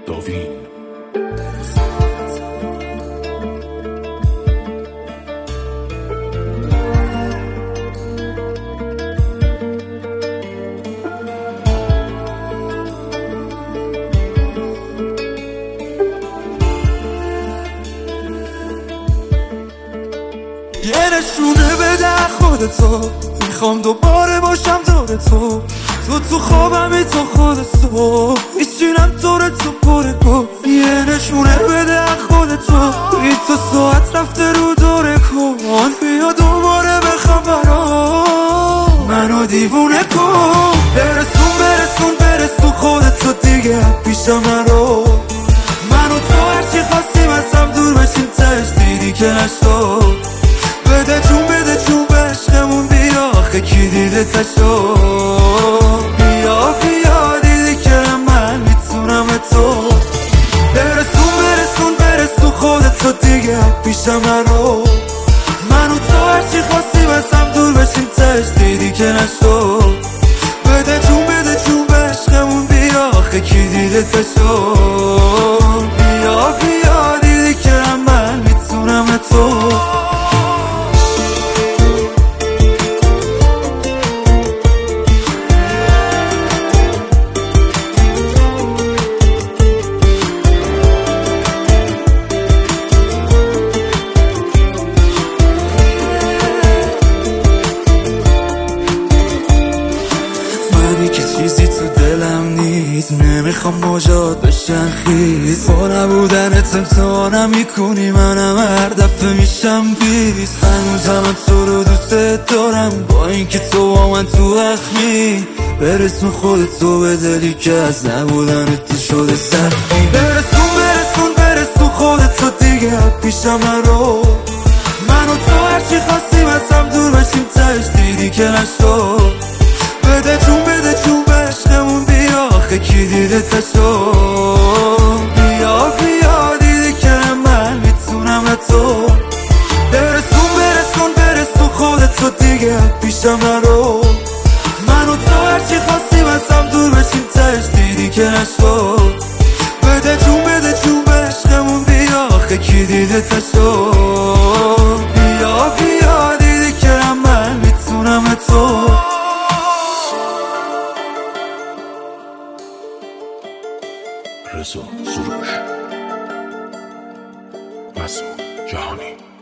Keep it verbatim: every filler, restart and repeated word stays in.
داوین یه نشونه بده خودتو، میخوام دوباره باشم دور تو. تو تو خوابمی تو خودتو، میشینم دور تو پر کن. یه نشونه بده خودتو، بی تو ساعت رفته رو دوره کن. بیا دوباره بخوام برام منو دیوونه کن. برسون برسون برسون خودتو دیگه پیشم نرو. منو تو هرچی خواستیم از هم دور بشیم تش دیدی که نشد. بده جون بده جون به عشقمون بیا، آخه کی دیده تشو. بیا بیا دیدی که من میتونم تو. برسون برسون برسون خودتو دیگه پیشم نرو. منو تو هرچی خواستیم از هم دور بشیم تش دیدی که نشد. بده جون بده جون به عشقمون بیا، آخه کی دیده تشو. بیا بیا دیدی که من میتونم تو. که چیزی تو دلم نیست، نمیخوام موجات بشن خیز. با نبودنت امتحانم میکنی، منم هر دفعه میشم بیست. هنوزم تو رو دوست دارم، با اینکه تو با من تو اخمی. برسون خودتو به دلی که از نبودنت تو شده سخمی. برسون برسون برسون خودتو دیگه پیشم نرو. من و تو هرچی خواستیم از هم دور بشیم تش دیدی که نشد. بده جون بده جون به عشقمون بیا، آخه کی دیده تشو. بیا بیا دیدی که من میتونم تو. برسون برسون برسون خودتو دیگه پیشم نرو. من و تو هرچی خواستیم از هم دور بشیم تش دیدی که نشد. بده جون بده جون به عشقمون بیا، آخه کی دیده تشو. بیا بیا دیدی که من میتونم تو. رضا سروش، مسعود جهانی.